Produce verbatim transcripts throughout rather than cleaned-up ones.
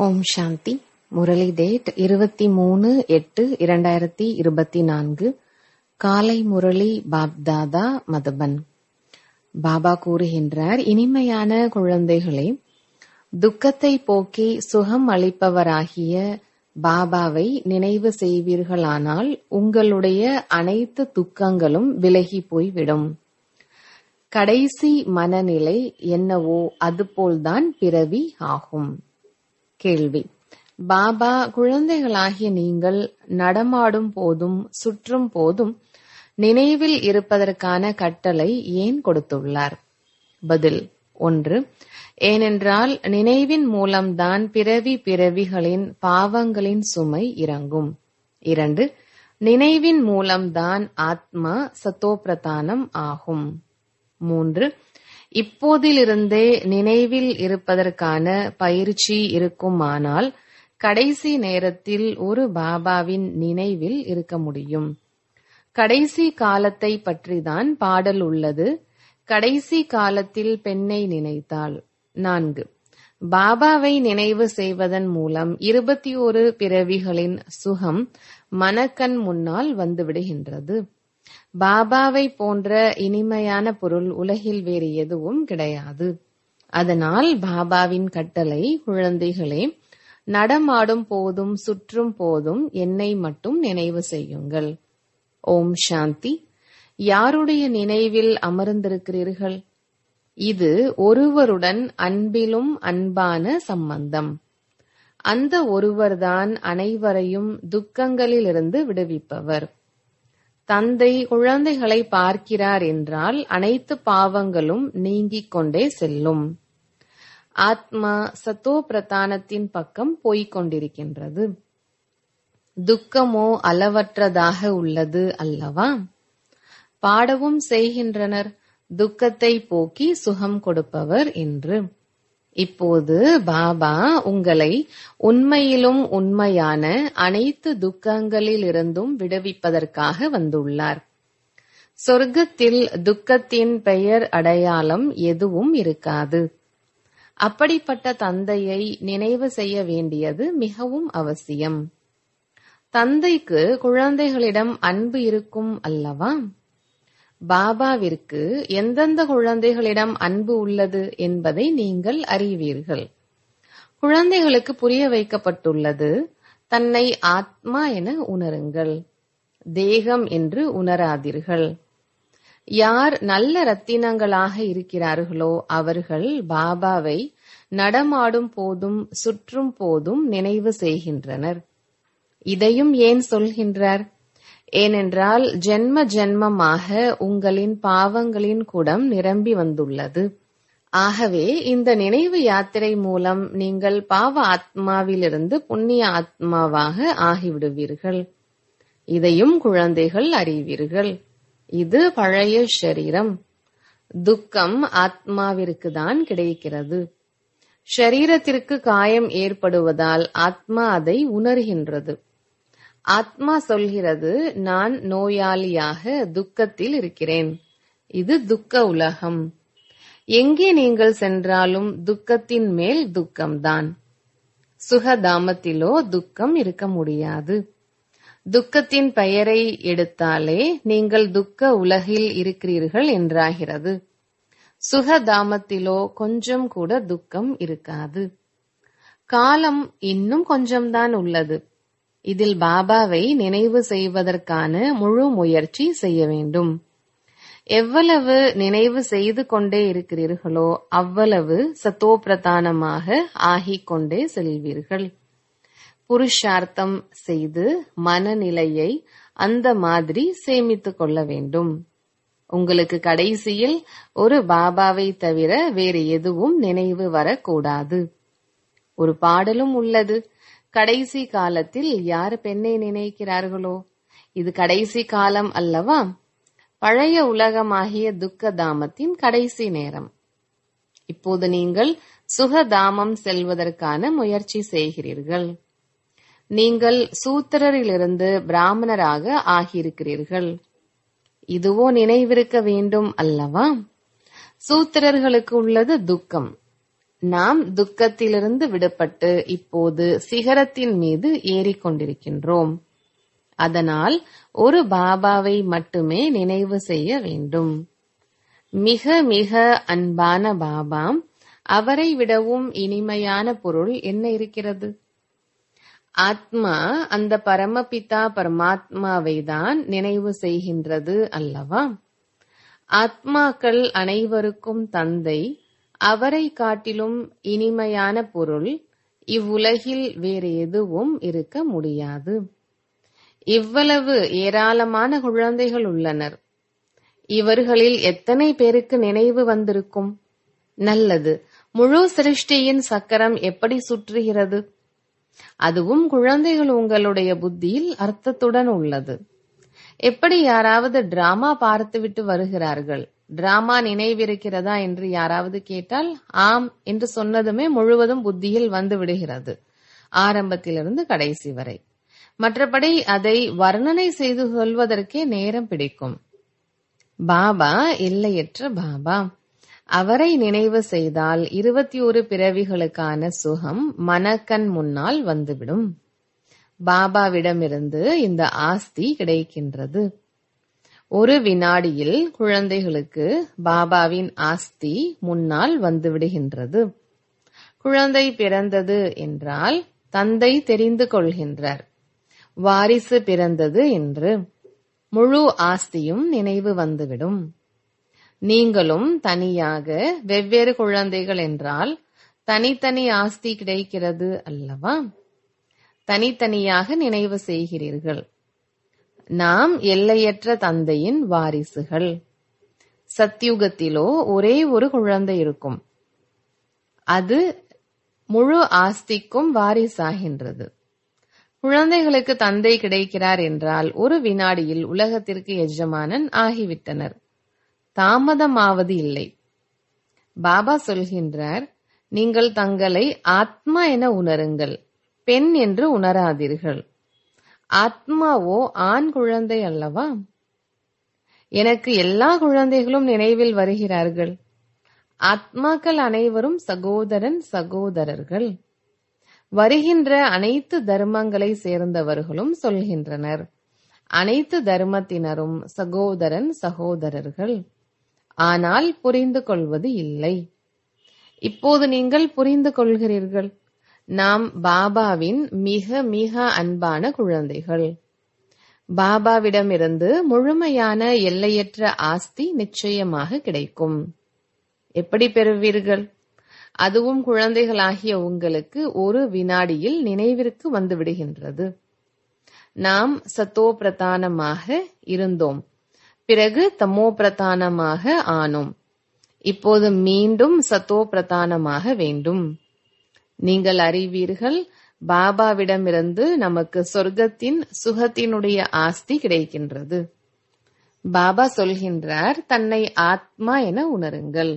ஓம் சாந்தி. Murali date இருபத்தி மூணு எட்டு இரண்டாயிரத்தி இருபத்தி நான்கு. காலை முரளி பாப்தாதா மதுபன். பாபா கூறுகின்றார், இனிமையான குழந்தைகளே, துக்கத்தை போக்கி சுகம் அளிப்பவராகிய பாபாவை நினைவு செய்வீர்களானால் உங்களுடைய அனைத்து துக்கங்களும் விலகி போய்விடும். கடைசி மனநிலை என்னவோ அதுபோல்தான் பிறவி ஆகும். கேள்வி: பாபா குழந்தைகளாகிய நீங்கள் நடமாடும் போதும் சுற்றும் போதும் நினைவில் இருப்பதற்கான கட்டளை ஏன் கொடுத்துள்ளார்? பதில்: ஒன்று, ஏனென்றால் நினைவின் மூலம்தான் பிறவி பிறவிகளின் பாவங்களின் சுமை இறங்கும். இரண்டு, நினைவின் மூலம்தான் ஆத்மா சத்தோப்பிரதானம் ஆகும். மூன்று, இப்போதிலிருந்தே நினைவில் இருப்பதற்கான பயிற்சி இருக்குமானால் கடைசி நேரத்தில் ஒரு பாபாவின் நினைவில் இருக்க முடியும். கடைசி காலத்தை பற்றிதான் பாடல் உள்ளது. கடைசி காலத்தில் பெண்ணை நினைத்தாள். நான்கு, பாபாவை நினைவு செய்வதன் மூலம் இருபத்தி ஒரு பிறவிகளின் சுகம் மனக்கண் முன்னால் வந்துவிடுகின்றது. பாபாவை போன்ற இனிமையான பொருள் உலகில் வேறு எதுவும் கிடையாது. அதனால் பாபாவின் கட்டளை, குழந்தைகளே, நடமாடும் போதும் சுற்றும் போதும் என்னை மட்டும் நினைவு செய்யுங்கள். ஓம் சாந்தி. யாருடைய நினைவில் அமர்ந்திருக்கிறீர்கள்? இது ஒருவருடன் அன்பிலும் அன்பான சம்பந்தம். அந்த ஒருவர்தான் அனைவரையும் துக்கங்களிலிருந்து விடுவிப்பவர். தந்தை குழந்தைகளை பார்க்கிறார் என்றால் அனைத்து பாவங்களும் நீங்கிக் கொண்டே செல்லும். ஆத்மா சத்தோ பிரதானத்தின் பக்கம் போய்க் கொண்டிருக்கின்றது. துக்கமோ அளவற்றதாக உள்ளது அல்லவா? பாடவும் செய்கின்றனர், துக்கத்தை போக்கி சுகம் கொடுப்பவர் என்று. இப்போது பாபா உங்களை உண்மையிலும் உண்மையான அனைத்து துக்கங்களிலிருந்தும் விடுவிப்பதற்காக வந்துள்ளார். சொர்க்கத்தில் துக்கத்தின் பெயர் அடையாளம் எதுவும் இருக்காது. அப்படிப்பட்ட தந்தையை நினைவு செய்ய வேண்டியது மிகவும் அவசியம். தந்தைக்கு குழந்தைகளிடம் அன்பு இருக்கும் அல்லவா? பாபாவிற்கு எந்தெந்த குழந்தைகளிடம் அன்பு உள்ளது என்பதை நீங்கள் அறிவீர்கள். குழந்தைகளுக்கு புரிய வைக்கப்பட்டுள்ளது, தன்னை ஆத்மா என உணருங்கள், தேகம் என்று உணராதீர்கள். யார் நல்ல ரத்தினங்களாக இருக்கிறார்களோ அவர்கள் பாபாவை நடமாடும் போதும் சுற்றும் போதும் நினைவு செய்கின்றனர். இதையும் ஏன் சொல்கின்றார்? ஏனென்றால் ஜென்ம ஜென்மமாக உங்களின் பாவங்களின் குடம் நிரம்பி வந்துள்ளது. ஆகவே இந்த நினைவு யாத்திரை மூலம் நீங்கள் பாவ ஆத்மாவிலிருந்து புண்ணிய ஆத்மாவாக ஆகிவிடுவீர்கள். இதையும் குழந்தைகள் அறிவீர்கள். இது பழைய ஷரீரம். துக்கம் ஆத்மாவிற்கு தான் கிடைக்கிறது. ஷரீரத்திற்கு காயம் ஏற்படுவதால் ஆத்மா அதை உணர்கின்றது. ஆத்மா சொல்கிறது, நான் நோயாளியாக துக்கத்தில் இருக்கிறேன். இது துக்க உலகம். எங்கே நீங்கள் சென்றாலும் துக்கத்தின் மேல் துக்கம்தான். சுகதாமத்திலோ துக்கம் இருக்க முடியாது. துக்கத்தின் பெயரை எடுத்தாலே நீங்கள் துக்க உலகில் இருக்கிறீர்கள் என்றாகிறது. சுகதாமத்திலோ கொஞ்சம் கூட துக்கம் இருக்காது. காலம் இன்னும் கொஞ்சம்தான் உள்ளது. இதில் பாபாவை நினைவு செய்வதற்கான முழு முயற்சி செய்ய வேண்டும். எவ்வளவு நினைவு செய்து கொண்டே இருக்கிறீர்களோ அவ்வளவு சத்தோப்பிரதானமாக ஆகிக் கொண்டே செல்வீர்கள். புருஷார்த்தம் செய்து மனநிலையை அந்த மாதிரி சேமித்துக் கொள்ள வேண்டும். உங்களுக்கு கடைசியில் ஒரு பாபாவை தவிர வேறு எதுவும் நினைவு வரக்கூடாது. ஒரு பாடலும் உள்ளது, கடைசி காலத்தில் யார் பெண்ணை நினைக்கிறார்களோ, இது கடைசி காலம் அல்லவா? பழைய உலகமாகிய துக்கதாமத்தின் கடைசி நேரம். இப்போது நீங்கள் சுகதாமம் செல்வதற்கான முயற்சி செய்கிறீர்கள். நீங்கள் சூத்திரரிலிருந்து பிராமணராக ஆகியிருக்கிறீர்கள். இதுவோ நினைவிருக்க வேண்டும் அல்லவா? சூத்திரர்களுக்கு உள்ளது துக்கம். நாம் துக்கத்திலிருந்து விடுபட்டு இப்போது சிகரத்தின் மீது ஏறிக்கொண்டிருக்கின்றோம். அதனால் ஒரு பாபாவை மட்டுமே நினைவு செய்ய வேண்டும். மிக மிக அன்பான பாபா, அவரை விடவும் இனிமையான பொருள் என்ன இருக்கிறது? ஆத்மா அந்த பரமபிதா பரமாத்மாவை தான் நினைவு செய்கின்றது அல்லவா? ஆத்மாக்கள் அனைவருக்கும் தந்தை, அவரை காட்டிலும் இனிமையான பொருள் இவ்வுலகில் வேறு எதுவும் இருக்க முடியாது. இவ்வளவு ஏராளமான குழந்தைகள் உள்ளனர். இவர்களில் எத்தனை பேருக்கு நினைவு வந்திருக்கும்? நல்லது, முழு சிருஷ்டியின் சக்கரம் எப்படி சுற்றுகிறது? அதுவும் குழந்தைகள் உங்களுடைய புத்தியில் அர்த்தத்துடன் உள்ளது. எப்படி யாராவது டிராமா பார்த்துவிட்டு வருகிறார்கள், டிராமா நினைவிருக்கிறதா என்று யாராவது கேட்டால் ஆம் என்று சொன்னதுமே முழுவதும் புத்தியில் வந்து விடுகிறது, ஆரம்பத்திலிருந்து கடைசி வரை. மற்றபடி அதை வர்ணனை செய்து சொல்வதற்கே நேரம் பிடிக்கும். பாபா எல்லையற்ற பாபா. அவரை நினைவு செய்தால் இருபத்தி ஒரு பிறவிகளுக்கான சுகம் மனக்கண் முன்னால் வந்துவிடும். பாபாவிடமிருந்து இந்த ஆஸ்தி கிடைக்கின்றது. ஒரு வினாடியில் குழந்தைகளுக்கு பாபாவின் ஆஸ்தி முன்னால் வந்துவிடுகின்றது. குழந்தை பிறந்தது என்றால் தந்தை தெரிந்து கொள்கின்றார், வாரிசு பிறந்தது என்று. முழு ஆஸ்தியும் நினைவு வந்துவிடும். நீங்களும் தனியாக வெவ்வேறு குழந்தைகள் என்றால் தனித்தனி ஆஸ்தி கிடைக்கிறது அல்லவா? தனித்தனியாக நினைவு செய்கிறீர்கள். நாம் எல்லையற்ற தந்தையின் வாரிசுகள். சத்யுகத்திலோ ஒரே ஒரு குழந்தை இருக்கும், அது முழு ஆஸ்திக்கும் வாரிசாகின்றது. குழந்தைகளுக்கு தந்தை கிடைக்கிறார் என்றால் ஒரு வினாடியில் உலகத்திற்கு எஜமானன் ஆகிவிட்டனர். தாமதமாவது இல்லை. பாபா சொல்கின்றார், நீங்கள் தங்களை ஆத்மா என உணருங்கள், பெண் என்று உணராதீர்கள். ஆத்மாவோ ஆண் குழந்தை அல்லவா? எனக்கு எல்லா குழந்தைகளும் நினைவில் வருகிறார்கள். ஆத்மாக்கள் அனைவரும் சகோதரன் சகோதரர்கள். வருகின்ற அனைத்து தர்மங்களை சேர்ந்தவர்களும் சொல்கின்றனர், அனைத்து தர்மத்தினரும் சகோதரன் சகோதரர்கள். ஆனால் புரிந்து கொள்வது இல்லை. இப்போது நீங்கள் புரிந்து கொள்கிறீர்கள். நாம் பாபாவின் மிக மிக அன்பான குழந்தைகள். பாபாவிடமிருந்து முழுமையான எல்லையற்ற ஆஸ்தி நிச்சயமாக கிடைக்கும். எப்படி பெறுவீர்கள்? அதுவும் குழந்தைகளாகிய உங்களுக்கு ஒரு வினாடியில் நினைவிற்கு வந்து விடுகின்றது. நாம் சத்தோ பிரதானமாக இருந்தோம், பிறகு தமோ பிரதானமாக ஆனோம். இப்போது மீண்டும் சத்தோ பிரதானமாக வேண்டும். நீங்கள் அறிவீர்கள், பாபாவிடமிருந்து நமக்கு சொர்க்கத்தின் சுகத்தினுடைய ஆஸ்தி கிடைக்கின்றது. பாபா சொல்கின்றார், தன்னை ஆத்மா என உணருங்கள்.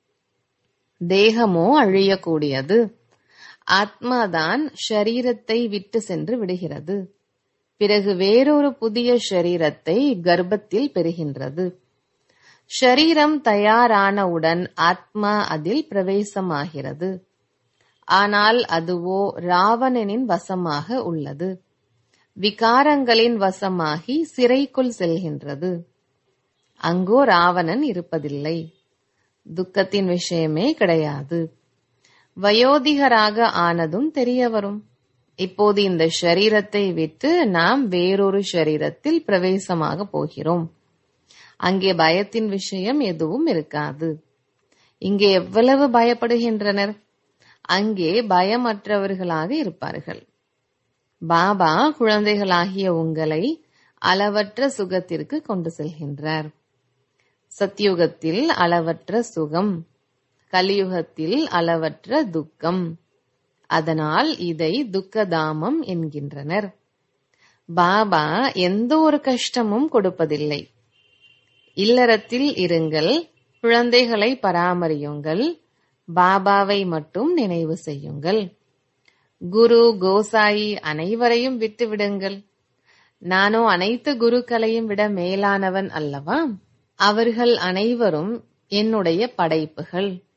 தேகமோ அழியக்கூடியது. ஆத்மாதான் ஷரீரத்தை விட்டு சென்று விடுகிறது. பிறகு வேறொரு புதிய ஷரீரத்தை கர்ப்பத்தில் பெறுகின்றது. ஷரீரம் தயாரானவுடன் ஆத்மா அதில் பிரவேசமாகிறது. ஆனால் அதுவோ ராவணனின் வசமாக உள்ளது. விகாரங்களின் வசமாகி சிறைக்குள் செல்கின்றது. அங்கோ ராவணன் இருப்பதில்லை. துக்கத்தின் விஷயமே கிடையாது. வயோதிகராக ஆனதும் தெரிய வரும். இப்போது இந்த ஷரீரத்தை விட்டு நாம் வேறொரு ஷரீரத்தில் பிரவேசமாக போகிறோம். அங்கே பயத்தின் விஷயம் எதுவும் இருக்காது. இங்கே எவ்வளவு பயப்படுகின்றனர், அங்கே பயமற்றவர்களாக இருப்பார்கள். பாபா குழந்தைகளாகிய உங்களை அளவற்ற சுகத்திற்கு கொண்டு செல்கின்றார். சத்யுகத்தில் அளவற்ற சுகம், கலியுகத்தில் அளவற்ற துக்கம். அதனால் இதை துக்கதாமம் என்கின்றனர். பாபா எந்த ஒரு கஷ்டமும் கொடுப்பதில்லை. இல்லறத்தில் இருங்கள், குழந்தைகளை பராமரியுங்கள், பாபாவை மட்டும் நினைவு செய்யுங்கள். குரு கோசாயி அனைவரையும் விட்டுவிடுங்கள். நானோ அனைத்து குருக்களையும் விட மேலானவன் அல்லவா? அவர்கள் அனைவரும் என்னுடைய படைப்புகள்.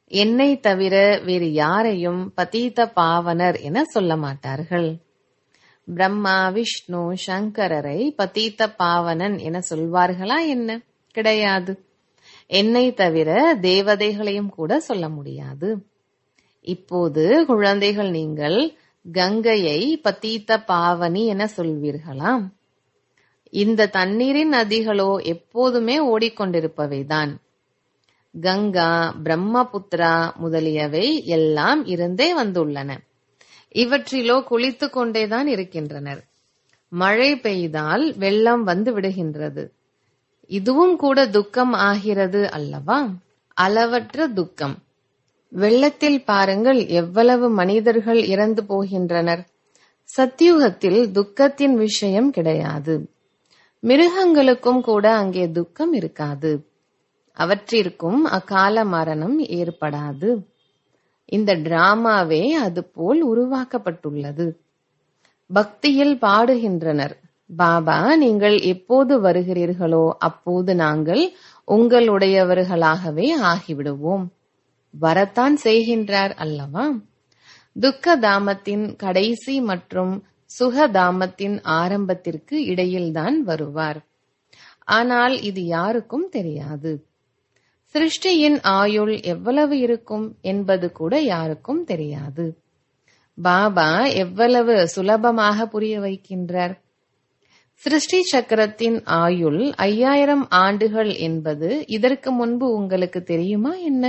என்னை தவிர வேறு யாரையும் பதீத பாவனர் என சொல்ல மாட்டார்கள். பிரம்மா, விஷ்ணு, சங்கரரை பதீத பாவனன் என சொல்வார்களா என்ன? கிடையாது. என்னை தவிர தேவதைகளையும் கூட சொல்ல முடியாது. இப்போது குழந்தைகள், நீங்கள் கங்கையை பதீத பாவனி என சொல்வீர்களாம். இந்த தண்ணீரின் நதிகளோ எப்போதுமே ஓடிக்கொண்டிருப்பவைதான். கங்கா, பிரம்மபுத்திரா முதலியவை எல்லாம் இருந்தே வந்துள்ளன. இவற்றிலோ குளித்துக் கொண்டேதான் இருக்கின்றனர். மழை பெய்தால் வெள்ளம் வந்து விடுகின்றது. இதுவும் கூட துக்கம் ஆகிறது அல்லவா? அளவற்ற துக்கம். வெள்ளத்தில் பாருங்கள், எவ்வளவு மனிதர்கள் இறந்து போகின்றனர். சத்தியுகத்தில் துக்கத்தின் விஷயம் கிடையாது. மிருகங்களுக்கும் கூட அங்கே துக்கம் இருக்காது. அவற்றிற்கும் அகால மரணம் ஏற்படாது. இந்த டிராமாவே அதுபோல் உருவாக்கப்பட்டுள்ளது. பக்தியில் பாடுகின்றனர், பாபா, நீங்கள் எப்போது வருகிறீர்களோ அப்போது நாங்கள் உங்களுடையவர்களாகவே ஆகிவிடுவோம். வரத்தான் செய்கின்றார் அல்லவா? துக்க தாமத்தின் கடைசி மற்றும் சுகதாமத்தின் ஆரம்பத்திற்கு இடையில்தான் வருவார். ஆனால் இது யாருக்கும் தெரியாது. சிருஷ்டியின் ஆயுள் எவ்வளவு இருக்கும் என்பது கூட யாருக்கும் தெரியாது. பாபா எவ்வளவு சுலபமாக புரிய வைக்கின்றார். சிருஷ்டி சக்கரத்தின் ஆயுள் ஐயாயிரம் ஆண்டுகள் என்பது இதற்கு முன்பு உங்களுக்கு தெரியுமா என்ன?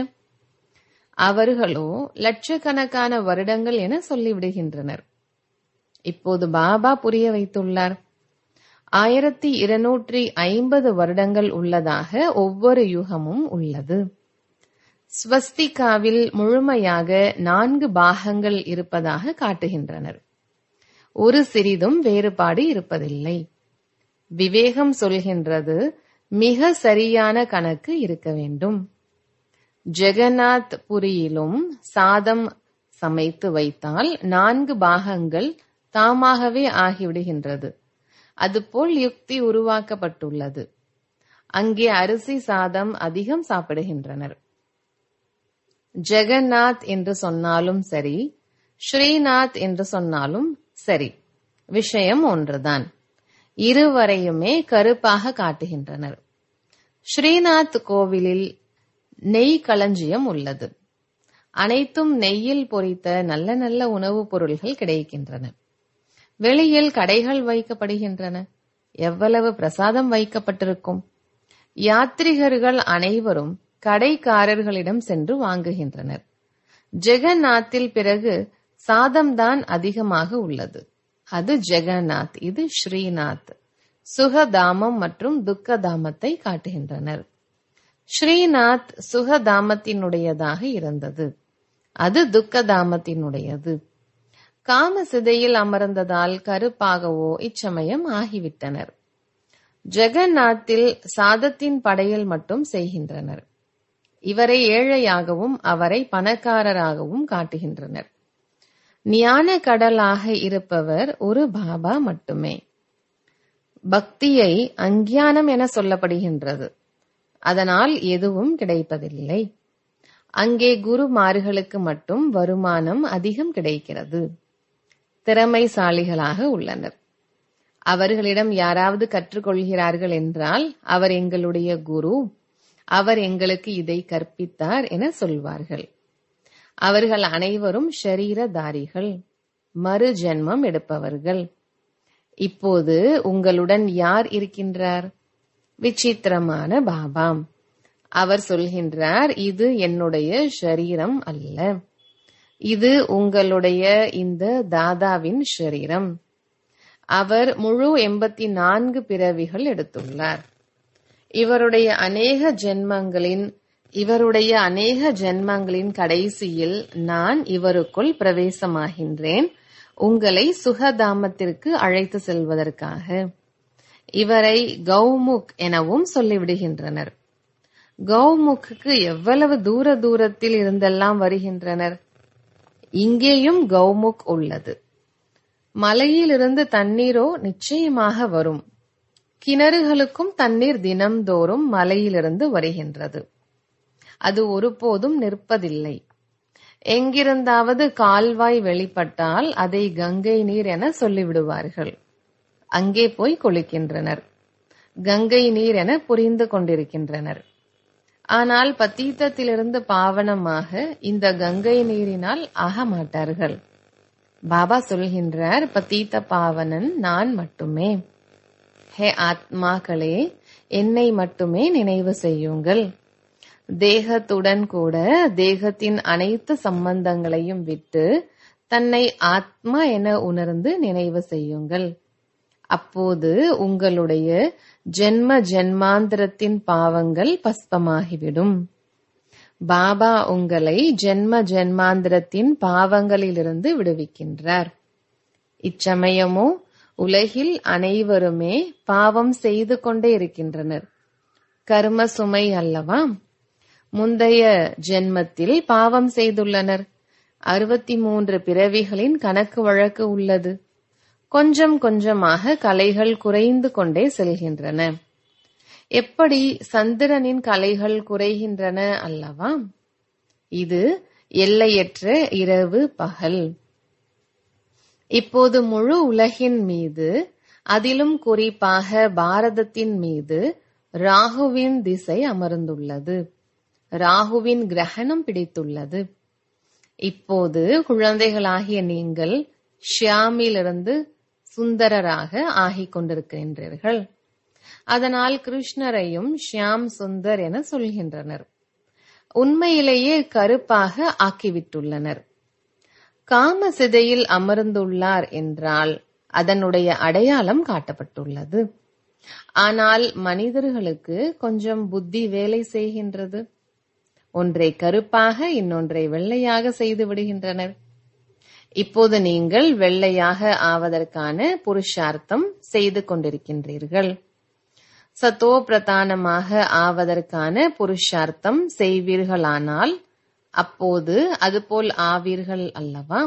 அவர்களோ லட்சக்கணக்கான வருடங்கள் என சொல்லிவிடுகின்றனர். இப்போது பாபா புரிய வைத்துள்ளார். ஆயிரத்தி இருநூற்றி ஐம்பது வருடங்கள் உள்ளதாக ஒவ்வொரு யுகமும் உள்ளது. ஸ்வஸ்திகாவில் முழுமையாக நான்கு பாகங்கள் இருப்பதாக காட்டுகின்றனர். ஒரு சிறிதும் வேறுபாடு இருப்பதில்லை. விவேகம் சொல்கின்றது, மிக சரியான கணக்கு இருக்க வேண்டும். ஜெகநாத் புரியிலும் சாதம் சமைத்து வைத்தால் நான்கு பாகங்கள் தாமாகவே ஆகிவிடுகின்றது. அதுபோல் யுக்தி உருவாக்கப்பட்டுள்ளது. அங்கே அரிசி சாதம் அதிகம் சாப்பிடுகின்றனர். ஜெகநாத் என்று சொன்னாலும் சரி, ஸ்ரீநாத் என்று சொன்னாலும் சரி, விஷயம் ஒன்றுதான். இருவரையுமே கருப்பாக காட்டுகின்றனர். ஸ்ரீநாத் கோவிலில் நெய் களஞ்சியம் உள்ளது. அனைத்தும் நெய்யில் பொரித்த நல்ல நல்ல உணவுப் பொருள்கள் கிடைக்கின்றன. வெளியில் கடைகள் வைக்கப்படுகின்றன. எவ்வளவு பிரசாதம் வைக்கப்பட்டிருக்கும்! யாத்ரிகர்கள் அனைவரும் கடைக்காரர்களிடம் சென்று வாங்குகின்றனர். ஜெகநாத்தில் பிறகு சாதம்தான் அதிகமாக உள்ளது. அது ஜெகநாத், இது ஸ்ரீநாத். சுகதாமம் மற்றும் துக்கதாமத்தை காட்டுகின்றனர். ஸ்ரீநாத் சுகதாமத்தினுடையதாக இருந்தது. அது துக்கதாமத்தினுடையது. காம சிதையில் அமர்ந்ததால் கருப்பாகவோ இச்சமயம் ஆகிவிட்டனர். ஜெகநாத்தில் சாதத்தின் படையல் மட்டும் செய்கின்றனர். இவரை ஏழையாகவும் அவரை பணக்காரராகவும் காட்டுகின்றனர். ஞான கடலாக இருப்பவர் ஒரு பாபா மட்டுமே. பக்தியை அஞ்ஞானம் என சொல்லப்படுகின்றது. அதனால் எதுவும் கிடைப்பதில்லை. அங்கே குருமார்களுக்கு மட்டும் வருமானம் அதிகம் கிடைக்கிறது. திறமைசாலிகளாக உள்ளனர். அவர்களிடம் யாராவது கற்றுக்கொள்கிறார்கள் என்றால் அவர் எங்களுடைய குரு, அவர் எங்களுக்கு இதை கற்பித்தார் என சொல்வார்கள். அவர்கள் அனைவரும் ஷரீரதாரிகள், மறு ஜென்மம் எடுப்பவர்கள். இப்போது உங்களுடன் யார் இருக்கின்றார்? விசித்திரமான பாபாம். அவர் சொல்கின்றார், இது என்னுடைய ஷரீரம் அல்ல, இது உங்களுடைய இந்த தாதாவின் ஷரீரம். அவர் முழு எண்பத்தி நான்கு பிறவிகள் எடுத்துள்ளார். இவருடைய அநேக ஜென்மங்களின் இவருடைய அநேக ஜென்மங்களின் கடைசியில் நான் இவருக்குள் பிரவேசமாகின்றேன், உங்களை சுகதாமத்திற்கு அழைத்து செல்வதற்காக. இவரை கௌமுக் எனவும் சொல்லிவிடுகின்றனர். கௌமுக்கு எவ்வளவு தூர தூரத்தில் இருந்தெல்லாம் வருகின்றனர். இங்கேயும் கௌமுக் உள்ளது. மலையிலிருந்து தண்ணீரோ நிச்சயமாக வரும். கிணறுகளுக்கும் தண்ணீர் தினம்தோறும் மலையிலிருந்து வருகின்றது. அது ஒருபோதும் நிற்பதில்லை. எங்கிருந்தாவது கால்வாய் வெளிப்பட்டால் அதை கங்கை நீர் என சொல்லிவிடுவார்கள். அங்கே போய் குளிக்கின்றனர். கங்கை நீர் என புரிந்து கொண்டிருக்கின்றனர். ஆனால் பத்தீத்தத்திலிருந்து பாவனமாக இந்த கங்கை நீரினால் ஆக மாட்டார்கள். பாபா சொல்கின்றார், பத்தீத்த பாவனன் நான் மட்டுமே. ஹே ஆத்மாக்களே, என்னை மட்டுமே நினைவு செய்யுங்கள். தேகத்துடன் கூட தேகத்தின் அனைத்து சம்பந்தங்களையும் விட்டு தன்னை ஆத்மா என உணர்ந்து நினைவு செய்யுங்கள். அப்போது உங்களுடைய ஜென்ம ஜென்மாந்திரத்தின் பாவங்கள் பஸ்பமாகிவிடும். பாபா உங்களை ஜென்ம ஜென்மாந்திரத்தின் பாவங்களிலிருந்து விடுவிக்கின்றார். இச்சமயமோ உலகில் அனைவருமே பாவம் செய்து கொண்டே இருக்கின்றனர். கர்ம சுமை அல்லவா? முந்தைய ஜென்மத்தில் பாவம் செய்துள்ளனர். அறுபத்தி மூன்று பிறவிகளின் கணக்கு வழக்கு உள்ளது. கொஞ்சம் கொஞ்சமாக கலைகள் குறைந்து கொண்டே செல்கின்றன. எப்படி சந்திரனின் கலைகள் குறைகின்றன அல்லவா? இது எல்லையற்ற இரவு பகல். இப்போது முழு உலகின் மீது, அதிலும் குறிப்பாக பாரதத்தின் மீது ராகுவின் திசை அமர்ந்துள்ளது. ராகுவின் கிரகணம் பிடித்துள்ளது. இப்போது குழந்தைகளாகிய நீங்கள் ஷியாமிலிருந்து சுந்தரராக ஆகிக் கொண்டிருக்கின்றீர்கள். அதனால் கிருஷ்ணரையும் ஷியாம் சுந்தர் என சொல்கின்றனர். உண்மையிலேயே கருப்பாக ஆக்கிவிட்டுள்ளனர். காம சிதையில் அமர்ந்துள்ளார் என்றால் அதனுடைய அடையாளம் காட்டப்பட்டுள்ளது. ஆனால் மனிதர்களுக்கு கொஞ்சம் புத்தி வேலை செய்கின்றது. ஒன்றை கருப்பாக இன்னொன்றை வெள்ளையாக செய்து விடுகின்றனர். இப்போது நீங்கள் வெள்ளையாக ஆவதற்கான புருஷார்த்தம் செய்து கொண்டிருக்கின்றீர்கள். சத்தோ பிரதானமாக ஆவதற்கான புருஷார்த்தம் செய்வீர்களானால் அப்போது அதுபோல் ஆவீர்கள் அல்லவா?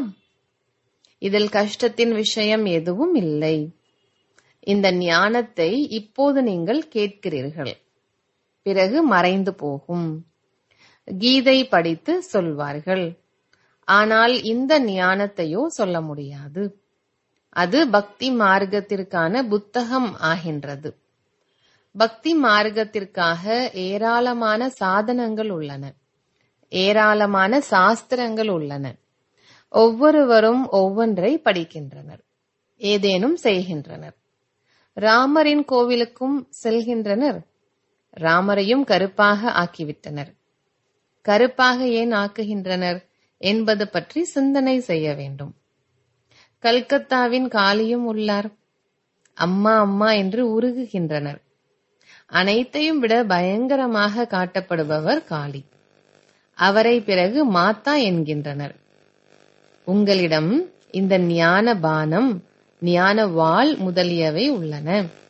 இதில் கஷ்டத்தின் விஷயம் எதுவும் இல்லை. இந்த ஞானத்தை இப்போது நீங்கள் கேட்கிறீர்கள், பிறகு மறைந்து போகும். கீதை படித்து சொல்வார்கள். ஆனால் இந்த ஞானத்தையோ சொல்ல முடியாது. அது பக்தி மார்க்கத்திற்கான புத்தகம் ஆகின்றது. பக்தி மார்க்கத்திற்காக ஏராளமான சாதனங்கள் உள்ளன, ஏராளமான சாஸ்திரங்கள் உள்ளன. ஒவ்வொருவரும் ஒவ்வொன்றை படிக்கின்றனர், ஏதேனும் செய்கின்றனர். ராமரின் கோவிலுக்கும் செல்கின்றனர். ராமரையும் கருப்பாக ஆக்கிவிட்டனர். கருப்பாக ஏன் ஆக்குகின்றனர் என்பது பற்றி சிந்தனை செய்ய வேண்டும். கல்கத்தாவின் காளியும் உள்ளார். அம்மா அம்மா என்று உருகுகின்றனர். அனைத்தையும் விட பயங்கரமாக காட்டப்படுபவர் காளி. அவரை பிறகு மாதா என்கின்றனர். உங்களிடம் இந்த ஞான பானம், ஞான வாள் முதலியவை உள்ளன.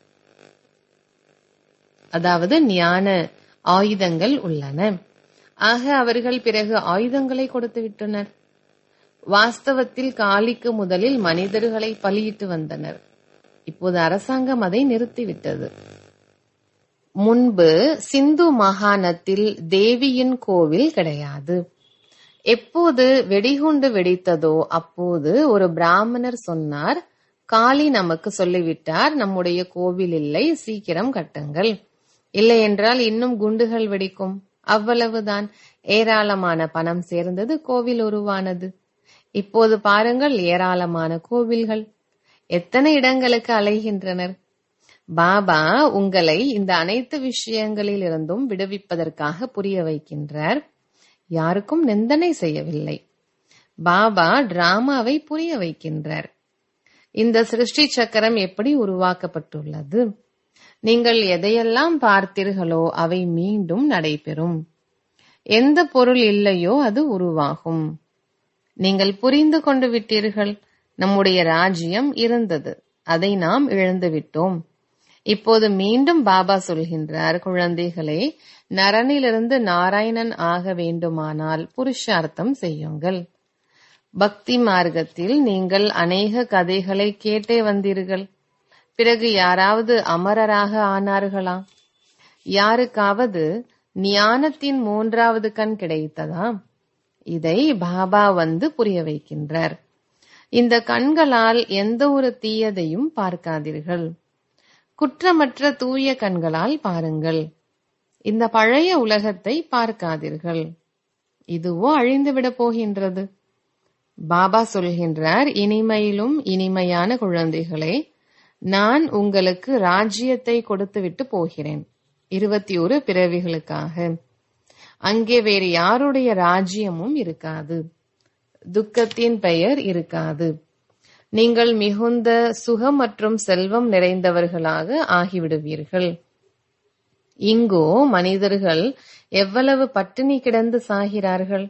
அதாவது ஞான ஆயுதங்கள் உள்ளன. ஆக அவர்கள் பிறகு ஆயுதங்களை கொடுத்து விட்டனர். வாஸ்தவத்தில் காளிக்கு முதலில் மனிதர்களை பலியிட்டு வந்தனர். இப்போது அரசாங்கம் அதை நிறுத்திவிட்டது. முன்பு சிந்து மாகாணத்தில் தேவியின் கோவில் கிடையாது. எப்போது வெடிகுண்டு வெடித்ததோ அப்போது ஒரு பிராமணர் சொன்னார், காளி நமக்கு சொல்லிவிட்டார், நம்முடைய கோவில் இல்லை, சீக்கிரம் கட்டுங்கள், இல்லை என்றால் இன்னும் குண்டுகள் வெடிக்கும். அவ்வளவுதான். ஏராளமான பணம் சேர்ந்தது, கோவில் உருவானது. இப்போது பாருங்கள், ஏராளமான கோவில்கள் எத்தனை இடங்களுக்கு அலைகின்றனர். பாபா உங்களை இந்த அனைத்து விஷயங்களில் இருந்தும் விடுவிப்பதற்காக புரிய வைக்கின்றார். யாருக்கும் நிந்தனை செய்யவில்லை. பாபா டிராமாவை புரிய வைக்கின்றார். இந்த சிருஷ்டி சக்கரம் எப்படி உருவாக்கப்பட்டுள்ளது, நீங்கள் எதையெல்லாம் பார்த்தீர்களோ அவை மீண்டும் நடைபெறும். எந்த பொருள் இல்லையோ அது உருவாகும். நீங்கள் புரிந்து கொண்டு விட்டீர்கள். நம்முடைய ராஜ்யம் இருந்தது, அதை நாம் இழந்துவிட்டோம். இப்போது மீண்டும் பாபா சொல்கின்றார், குழந்தைகளே, நரனிலிருந்து நாராயணன் ஆக வேண்டுமானால் புருஷார்த்தம் செய்யுங்கள். பக்தி மார்க்கத்தில் நீங்கள் அநேக கதைகளை கேட்டே வந்தீர்கள். பிறகு யாராவது அமரராக ஆனார்களா? யாருக்காவது ஞானத்தின் மூன்றாவது கண் கிடைத்ததா? இதை பாபா வந்து புரிய வைக்கின்றார். இந்த கண்களால் எந்த ஒரு தீயதையும் பார்க்காதீர்கள். குற்றமற்ற தூய கண்களால் பாருங்கள். இந்த பழைய உலகத்தை பார்க்காதீர்கள். இதுவோ அழிந்துவிடப் போகின்றது. பாபா சொல்கின்றார், இனிமையிலும் இனிமையான குழந்தைகளே, நான் உங்களுக்கு ராஜ்யத்தை கொடுத்துவிட்டு போகிறேன், இருபத்தி ஒரு பிறவிகளுக்காக. அங்கே வேறு யாருடைய ராஜ்யமும் இருக்காது. துக்கத்தின் பெயர் இருக்காது. நீங்கள் மிகுந்த சுகம் மற்றும் செல்வம் நிறைந்தவர்களாக ஆகிவிடுவீர்கள். இங்கோ மனிதர்கள் எவ்வளவு பட்டினி கிடந்து சாகிறார்கள்.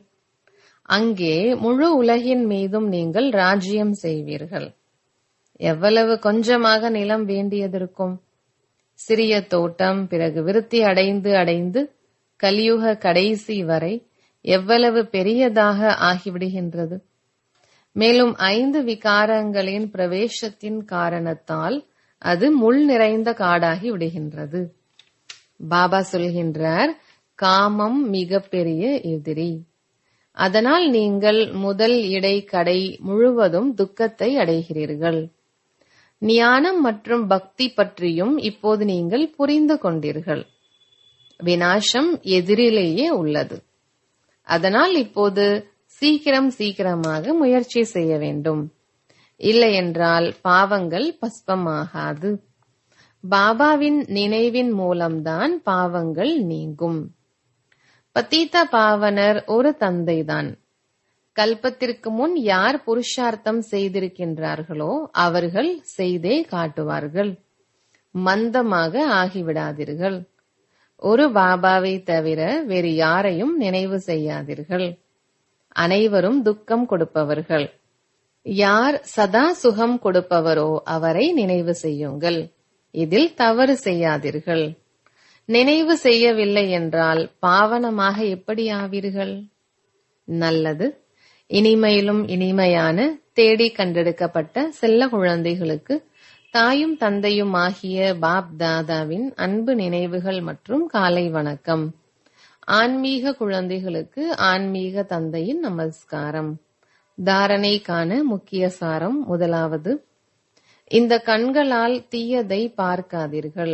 அங்கே முழு உலகின் மீதும் நீங்கள் ராஜ்யம் செய்வீர்கள். எவ்வளவு கொஞ்சமாக நிலம் வேண்டியதற்கும். சிறிய தோட்டம் பிறகு விருத்தி அடைந்து அடைந்து கலியுக கடைசி வரை எவ்வளவு பெரியதாக ஆகிவிடுகின்றது. மேலும் ஐந்து விகாரங்களின் பிரவேசத்தின் காரணத்தால் அது முள் நிறைந்த காடாகி விடுகின்றது. பாபா சொல்கின்றார், காமம் மிக பெரிய எதிரி. அதனால் நீங்கள் முதல் இடை கடை முழுவதும் துக்கத்தை அடைகிறீர்கள். ஞானம் மற்றும் பக்தி பற்றியும் இப்போது நீங்கள் புரிந்து கொண்டீர்கள். விநாசம் எதிரிலேயே உள்ளது. அதனால் இப்போது சீக்கிரம் சீக்கிரமாக முயற்சி செய்ய வேண்டும். இல்லையென்றால் பாவங்கள் பஸ்பமாகாது. பாபாவின் நினைவின் மூலம்தான் பாவங்கள் நீங்கும். பதீத பாவனர் ஒரு தந்தைதான். கல்பத்திற்கு முன் யார் புருஷார்த்தம் செய்திருக்கின்றார்களோ அவர்கள் செய்தே காட்டுவார்கள். மந்தமாக ஆகிவிடாதீர்கள். ஒரு பாபாவை தவிர வேறு யாரையும் நினைவு செய்யாதீர்கள். அனைவரும் துக்கம் கொடுப்பவர்கள். யார் சதா சுகம் கொடுப்பவரோ அவரை நினைவு செய்யுங்கள். இதில் தவறு செய்யாதீர்கள். நினைவு செய்யவில்லை என்றால் பாவனமாக எப்படி ஆவீர்கள்? நல்லது. இனிமையிலும் இனிமையான தேடி கண்டெடுக்கப்பட்ட செல்ல குழந்தைகளுக்கு தாயும் தந்தையும் ஆகிய பாப் தாதாவின் அன்பு நினைவுகள் மற்றும் காலை வணக்கம். ஆன்மீக குழந்தைகளுக்கு ஆன்மீக தந்தையின் நமஸ்காரம். தாரணைக்கான முக்கிய சாரம். முதலாவது, இந்த கண்களால் தீயதை பார்க்காதீர்கள்.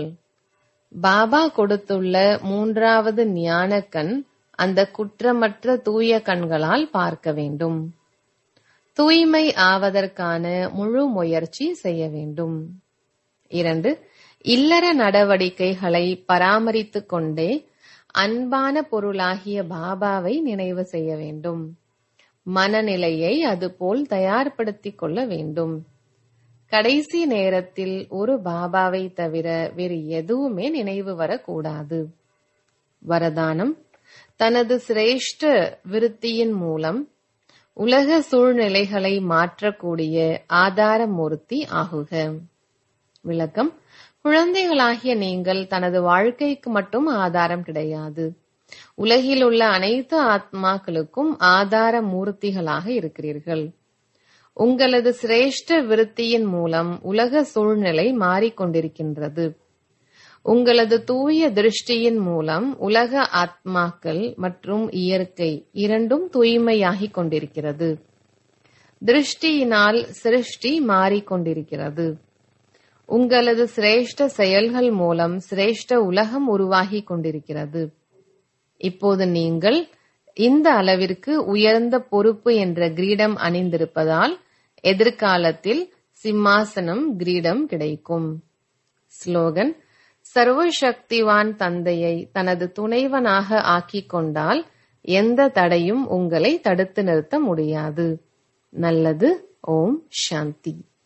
பாபா கொடுத்துள்ள மூன்றாவது ஞான கண் அந்த குற்றமற்ற தூய கண்களால் பார்க்க வேண்டும். தூய்மை ஆவதற்கான முழு முயற்சி செய்ய வேண்டும். இரண்டு, இல்லற நடவடிக்கைகளை பராமரித்துக் கொண்டே அன்பான பொருளாகிய பாபாவை நினைவு செய்ய வேண்டும். மனநிலையை அதுபோல் தயார்படுத்திக் கொள்ள வேண்டும். கடைசி நேரத்தில் ஒரு பாபாவை தவிர வேறு எதுவுமே நினைவு வரக்கூடாது. வரதானம், தனது சிரேஷ்ட விருத்தியின் மூலம் உலக சூழ்நிலைகளை மாற்றக்கூடிய ஆதாரமூர்த்தி ஆகுக. விளக்கம், குழந்தைகளாகிய நீங்கள் தனது வாழ்க்கைக்கு மட்டும் ஆதாரம் கிடையாது. உலகில் உள்ள அனைத்து ஆத்மாக்களுக்கும் ஆதார மூர்த்திகளாக இருக்கிறீர்கள். உங்களது சிரேஷ்ட விருத்தியின் மூலம் உலக சூழ்நிலை மாறிக்கொண்டிருக்கின்றது. உங்களது தூய திருஷ்டியின் மூலம் உலக ஆத்மாக்கள் மற்றும் இயற்கை இரண்டும் தூய்மையாகிக் கொண்டிருக்கிறது. திருஷ்டியினால் சிருஷ்டி மாறிக்கொண்டிருக்கிறது. உங்களது சிரேஷ்ட செயல்கள் மூலம் சிரேஷ்ட உலகம் உருவாகிக் கொண்டிருக்கிறது. இப்போது நீங்கள் இந்த அளவிற்கு உயர்ந்த பொறுப்பு என்ற கிரீடம் அணிந்திருப்பதால் எதிர்காலத்தில் சிம்மாசனம் கிரீடம் கிடைக்கும். ஸ்லோகன், சர்வசக்திவான் தந்தையை தனது துணைவனாக ஆக்கிக் கொண்டால் எந்த தடையும் உங்களை தடுத்து நிறுத்த முடியாது. நல்லது. ஓம் சாந்தி.